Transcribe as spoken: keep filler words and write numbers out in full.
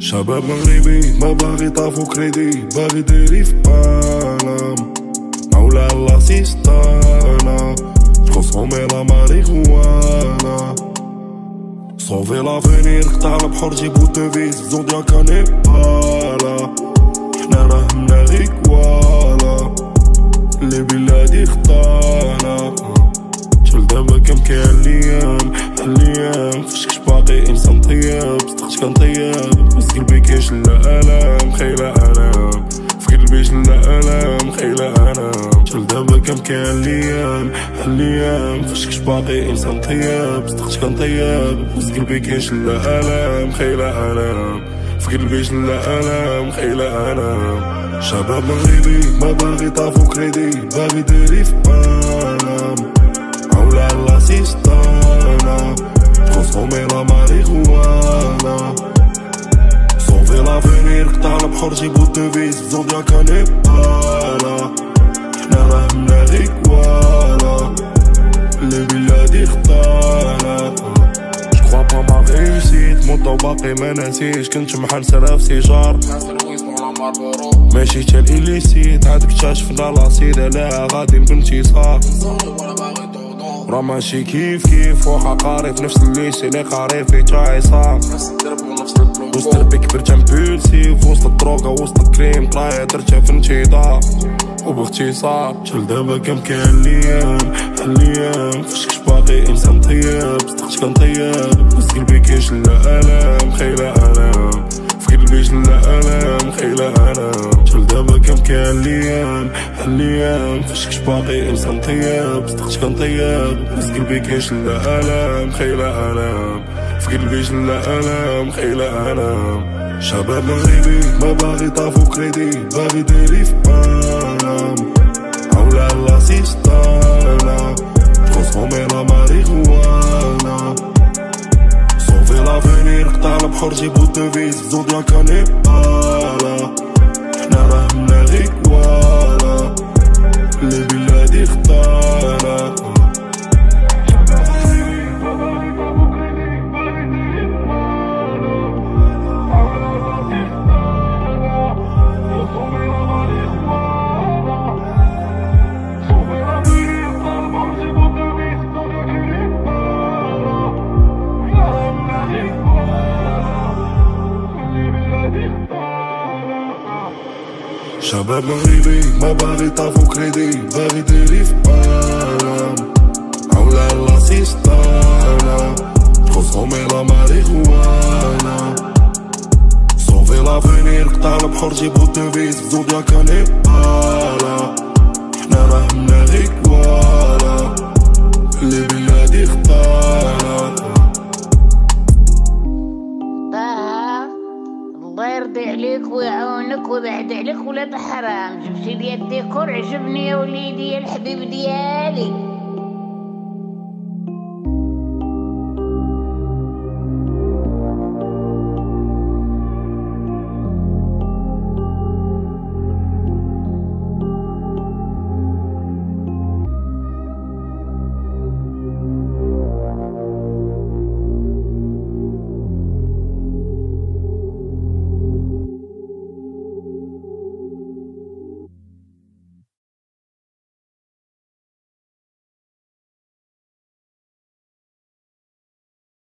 شباب مغربي ما باغي طافو كريدي، باغي ديري في بانام مولا الله سيستانا تكونسومي لا ماريخوانا صوفي لافينير قطع البحر جيبو دوفيز زوديا كانيبالا حنا راهنا غي كوالا اللي بلادي خطانا شل دابا كم كاين ليام هالليام فشكش باقي انسان طيب صدقش كان طيب بس قلبي كيشل الام خيلة انام في قلبي شل الام خيلة انام شل دابا كم كاين ليام هالليام فشكش باقي انسان طيب صدقش كان طيب بس قلبي كيشل الام خيلة انام في قلبي شل الام خيلة انام شباب مغربي ما باغي طافو كريدي، باغي ديري في بانام مولا الله سيستانا تكونسومي لا ماريخوانا صوفي لافينير قطع البحر جيبو دوفيز زوديا كانيبالا حنا راهنا غي كوالا اللي بلادي خطانا جكخوا با ما غيوسيت موطا وباقي ما ناسيش كنت محل سلاف سيجار ماشي تا الإليسيت عاد اكتشفنا لاصيد عليها غادي بنتي صار راه ماشي كيف كيف وخا قاري في نفس الليش اللي قاري في تا عصام وسط البيك كبرت امبولسيف وسط الدروغا وسط الكريم طلايا درتها في انتظار وباختصار شل دابا كم كاين ليام هالليام فشكش باقي انسان طيب صدقش كان طيب بس قلبي كيشل الام خيلة انام في قلبي شل الام خيلة انام شل دابا كم كاين ليام هالليام فشكش باقي انسان طيب صدقش كان طيب بس قلبي كيشل الام خيلة انام في قلبي شل الام خيلة انام شباب مغربي ما باغي طافو كريدي، باغي ديري في بانام مولا الله سيستانا تكونسومي لا ماريخوانا صوفي لافينير قطع البحر جيبو دوفيز زوديا كانيبالا حنا راهنا غي كوالا اللي بلادي خطانا شباب مغربي ما باغي طافو كريدي، باغي ديري في بانام مولا الله سيستانا تكونسومي لا ماريخوانا صوفي لافينير قطع البحر جيبو دوفيز زوديا كانيبالا حنا راهنا غي كوالا اللي بلادي خطانا الله يرضي عليك ويعاونك ويبعد عليك ولاد حرام، جبتي لي الديكور عجبني يا وليدي يا الحبيب ديالي.